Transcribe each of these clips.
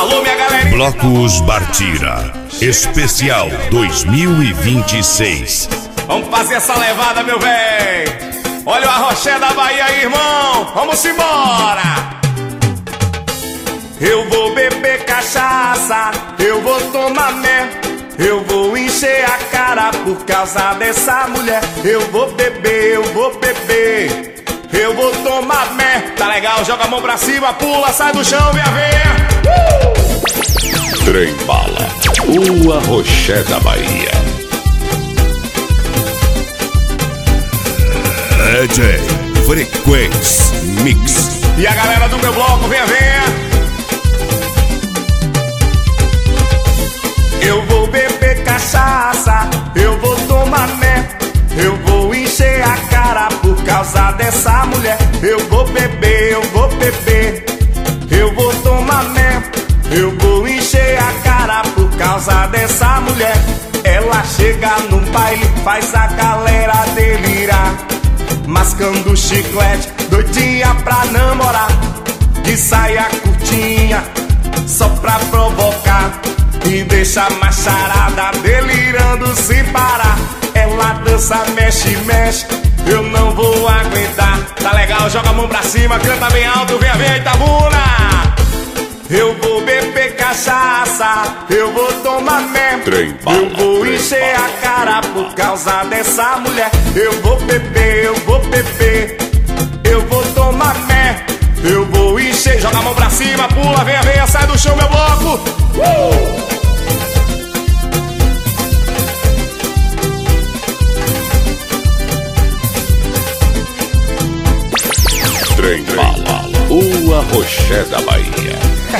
Alô, minha galerinha. Blocos Bartira Especial 2026. Vamos fazer essa levada, meu véi. Olha o arroché da Bahia aí, irmão. Vamos embora. Eu vou beber cachaça, eu vou tomar mel, eu vou encher a cara por causa dessa mulher. Eu vou beber, eu vou beber, eu vou tomar mel. Tá legal, joga a mão pra cima, pula, sai do chão, minha veia. Trem Bala, o arroché da Bahia. DJ Frequência Mix. E a galera do meu bloco, venha, venha. Eu vou beber cachaça, eu vou tomar mel, eu vou encher a cara por causa dessa mulher. Eu vou beber, eu vou beber, eu vou tomar mel, eu vou encher a cara por causa dessa mulher. Ela chega no baile, faz a galera delirar, mascando chiclete, doidinha pra namorar, de saia curtinha, só pra provocar, e deixa a macharada delirando sem parar. Ela dança, mexe, mexe, eu não vou aguentar. Tá legal, joga a mão pra cima, canta bem alto, vem, vem, Itabuna. Eu vou beber cachaça, eu vou tomar mel, eu vou encher a cara por causa dessa mulher. Eu vou beber, eu vou beber, eu vou tomar mel, eu vou encher. Joga a mão pra cima, pula, venha, venha, sai do chão, meu bloco. Trem Bala, o arroché da Bahia.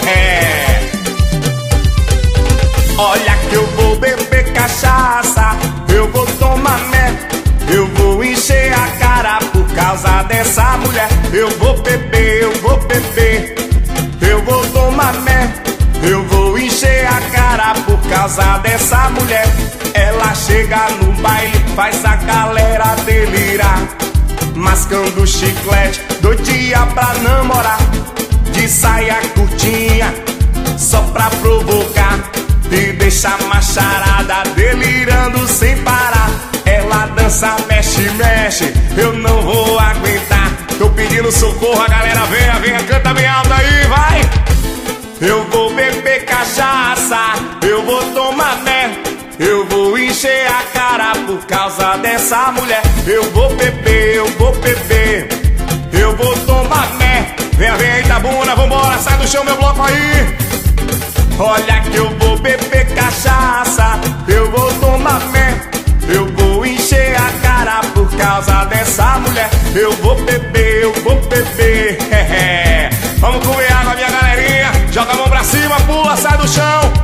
Olha que eu vou beber cachaça, eu vou tomar mel, eu vou encher a cara por causa dessa mulher. Eu vou beber, eu vou beber, eu vou tomar mel, eu vou encher a cara por causa dessa mulher. Ela chega no baile, faz a galera delirar, mascando chiclete, doidinha pra namorar, de saia curtinha, só pra provocar, e deixa a macharada delirando sem parar. Ela dança, mexe, mexe, eu não vou aguentar. Tô pedindo socorro, a galera venha, venha, canta bem alto aí, vai. Eu vou beber cachaça, eu vou tomar mel, eu vou encher a cara por causa dessa mulher. Eu vou beber, eu vou beber, eu vou tomar mel. Venha, venha, Itabuna, vambora, sai do chão, meu bloco aí. Olha que eu vou beber cachaça, eu vou tomar mel, eu vou encher a cara por causa dessa mulher. Eu vou beber, eu vou beber. Vamos comer água, minha galerinha. Joga a mão pra cima, pula, sai do chão.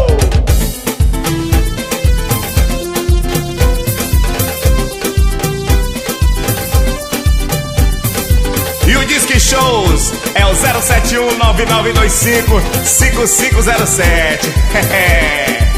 E o Disque Shows é o 071-9925-5507.